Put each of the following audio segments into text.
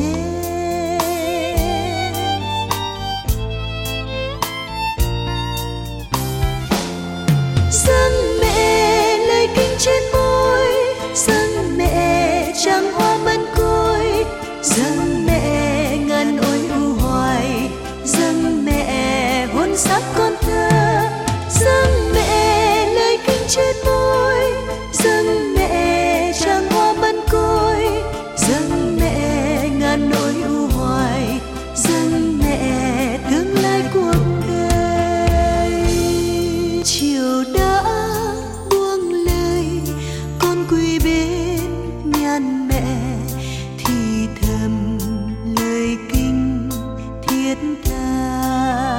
Dâng mẹ lời kinh trên môi, dâng mẹ trăng hoa mân côi, dâng mẹ ngàn ôi u hoài, dâng mẹ hôn sắc con thơ. Dâng mẹ lời kinh trên môi, dâng mẹ trăng hoa mân côi, dâng mẹ ngàn nỗi u hoài, dâng mẹ tương lai cuộc đời. Chiều đã buông lời, con quỳ bên nhan mẹ thì thầm lời kinh thiết tha.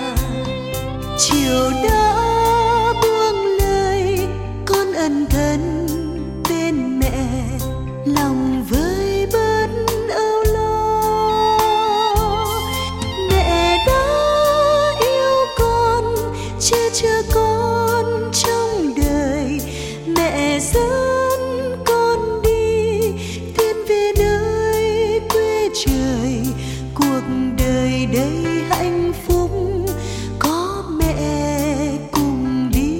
Chiều đã buông lời, con ân thân bên mẹ, lòng vơi bớt âu lo. Mẹ đã yêu con, che chở con trong đời. Mẹ dẫn con đi tiến về nơi quê trời. Cuộc đời đầy hạnh phúc có mẹ cùng đi.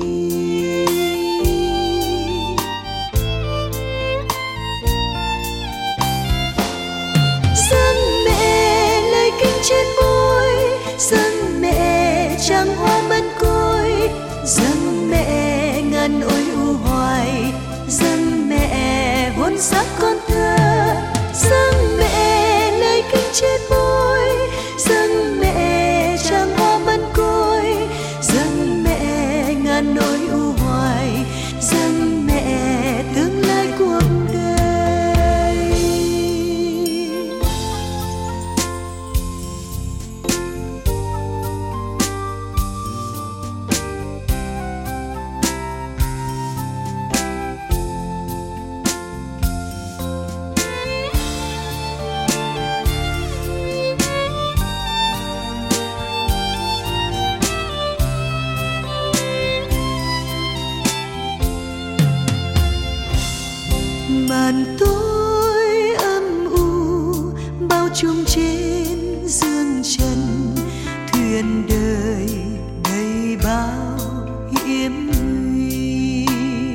Dâng mẹ lời kinh trên môi, dâng mẹ trăng hoa mân côi, dâng mẹ ngàn ôi u hoài, dâng mẹ hôn sắc con thơ. Dâng mẹ lời kinh trên môi, dâng mẹ trăng hoa mân côi, dâng mẹ ngàn nỗi u hoài, dâng mẹ tương lai cuộc đời. Màn tối âm u bao trùm trên dương trần, thuyền đời đầy bao hiểm nguy.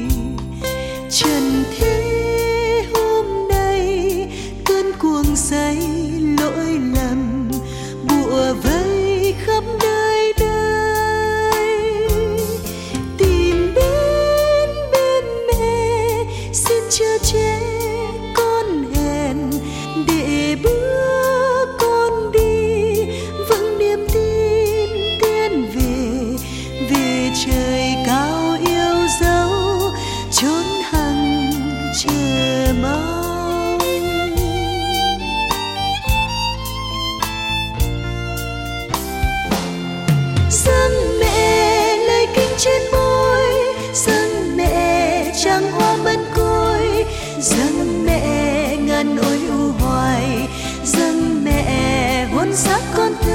Trần thế hôm nay cơn cuồng say lỗi lầm, bủa vây khắp nơi đây. Tìm đến bên mẹ, xin chở che con hèn, để bước con đi vững niềm tin tiến về. Về trời cao yêu dấu, chốn hằng chờ mong. Dâng mẹ lời kinh trên môi, dâng mẹ trăng hoa mân côi, dâng mẹ ngàn ôi u hoài, dâng mẹ hôn sắc con thơ.